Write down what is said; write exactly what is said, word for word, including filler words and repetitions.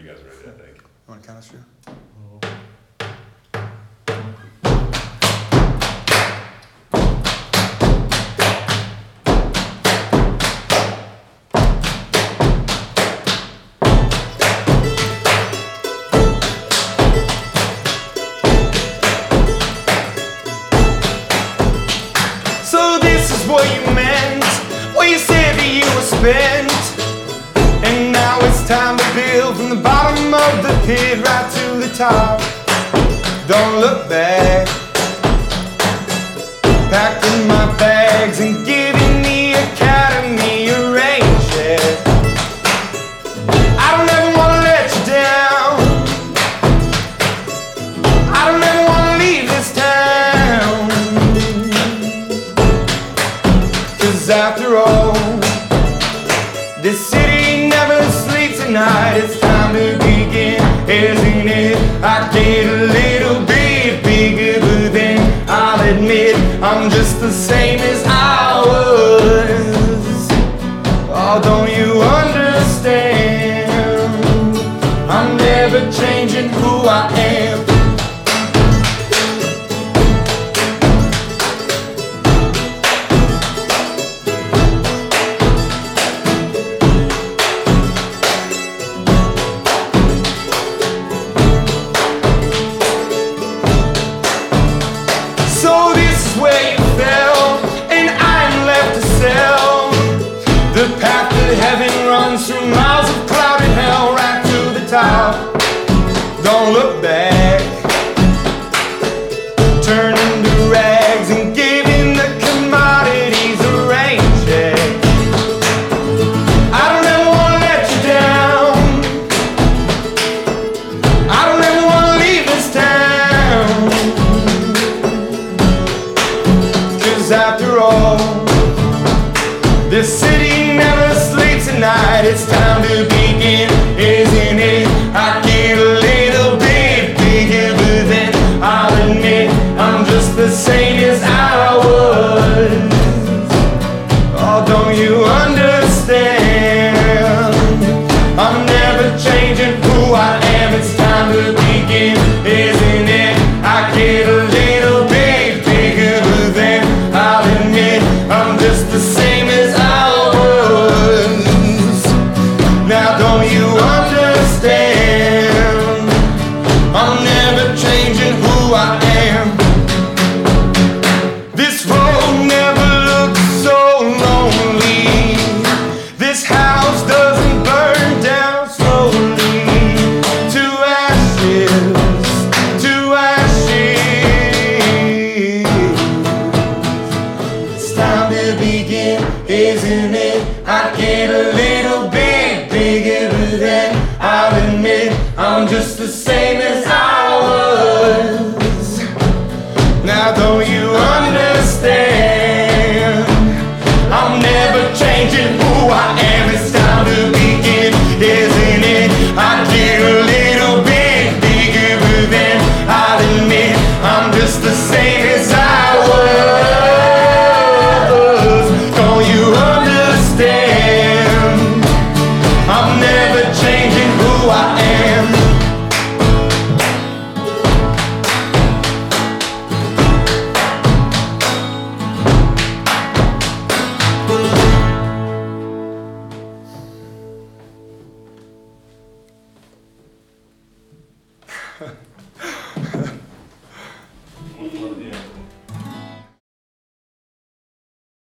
guys are ready, I think. You want to count us through? So this is what you meant, what you said that you were spent. And now it's time to build from the bottom of the pit right to the top. Don't look back. Packing my bags and giving the academy a rain check. I don't ever wanna let you down. I don't ever wanna leave this town. Cause after all, this city never sleeps at night. It's time to begin, isn't it? I get a little bit bigger, but then I'll admit I'm just the same as I was. Oh, don't you understand? I'm never changing who I am. So this is where you fell, and I'm left to sell. The path to heaven runs through miles of clouded hell right to the top. Don't look back. Turning to rags and giving the commodities a rain check. I don't ever wanna let you down. I don't ever wanna leave this town. Cause after all, this city never sleeps at night. It's time to begin, isn't it? I get a little bit bigger, but then I'll admit I'm just the same as I was. Oh, don't you understand? I'm never changing who I am. It's time to begin, isn't it? I get a little bit bigger, but then I'll admit I'm just the same as I was. Now don't you understand? I'm never changing who I am. This road never looks so lonely. This house doesn't burn down slowly. To ashes, to ashes. It's time to begin, isn't it? I get a little bit bigger, but then I'll admit I'm just the same as I was. Now don't you understand? I'm never changing who I am. It's time to begin, isn't it? I get a little bit bigger, but then I'll admit I'm just the same as I was. Don't you understand? I'm never changing who I am.